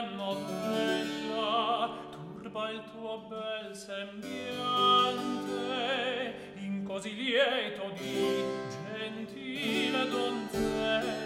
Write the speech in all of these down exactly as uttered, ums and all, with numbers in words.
novella turba il tuo bel sembiante in così lieto di gentile donzella.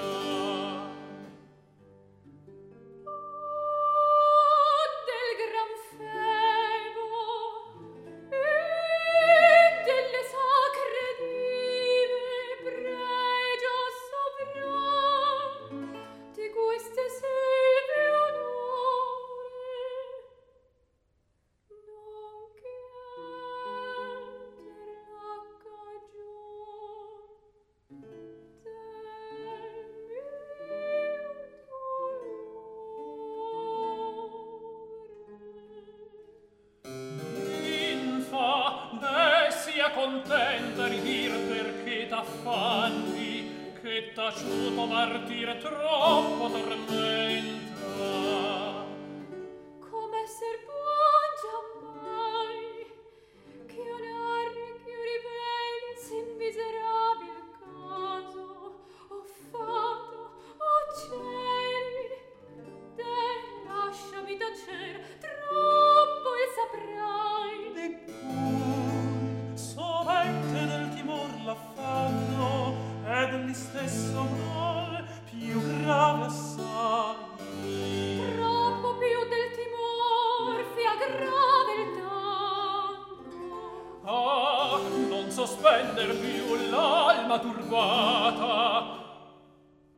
Contenta ridir perché t'affanni che taciuto martire troppo tormenta. Come esser può giammai che onore che rivelensi in miserabil caso ho fatto, oh cieli, te lasciami tacer troppo il saprai. Di sovente del timor l'affanno e degli stesso mal più grave assai. Troppo più del timor fia grave il danno. Ah, non sospender più l'alma turbata